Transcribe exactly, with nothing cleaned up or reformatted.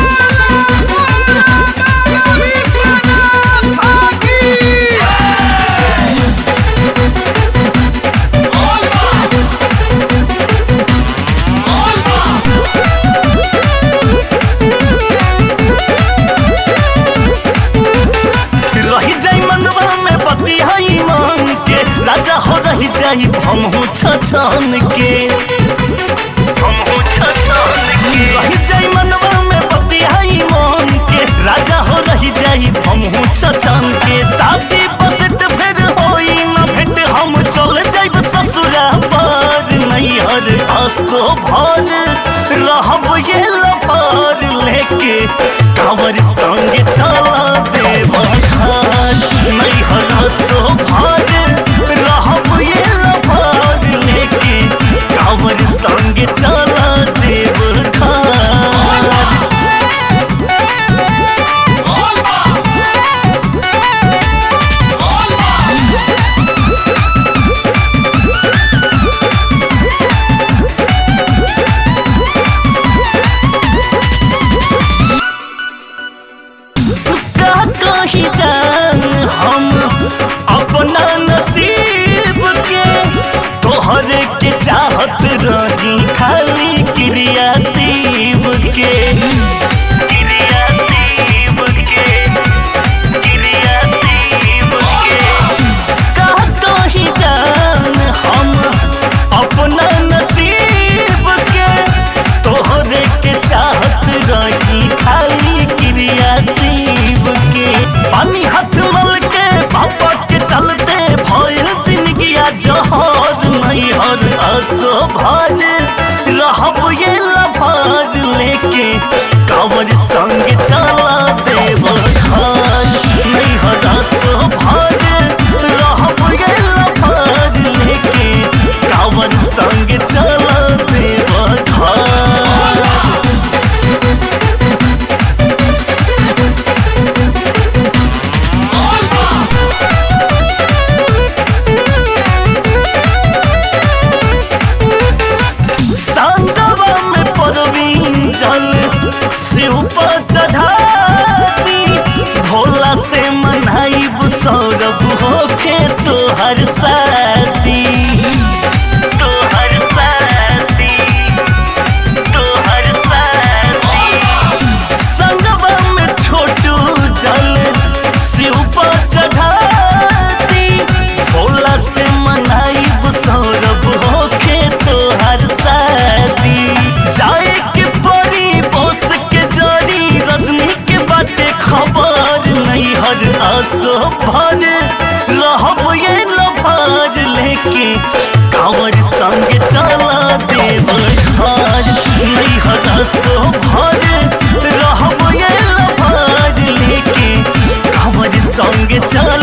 राजा हो रही जाई हमहू छछन के हमहू छछन के रही जाई मनवा में बतियाई मन के राजा हो रही जाई हमहू छछन के शादी बसट फिर होई न भेट हम चल जाइब ससुरा पर नैहर आसो भर रहब ये लफर लेके कांवर संग चला देव घर नैहर आसो भर रहब ये लफर लेके कांवर संग चला देव घर कहीं जान हम अपना नसीब के तोहरे के चाहत रही खाली क्रिया शिव के क्रिया शिव के क्रिया शिव के कहीं जान हम अपना नसीब के तोहरे के चाहत रही खाली क्रिया शिव के पानी हाथ मल के पापा के चलते भइल जिंदगिया जहर नैहर आसो भर रहब ये लफर लेके कांवर संग चला देव घर नैहर आसो भर रहब ये लफर लेके कांवर संग चला देव घर चल शिव पर चढ़ाती भोला से मनाइब सौरभ होके तोहर शादी तोहर शादी तोहर शादी संगवा में छोटू जल शिव पर चढ़ाती भोला से मनाइब सौरभ होके तोहर शादी जाए के खबर नैहर आसो भर रहब ये लफर लेके कांवर संग चला देव घर नैहर आसो भर रहब ये लफर लेके कांवर संग चला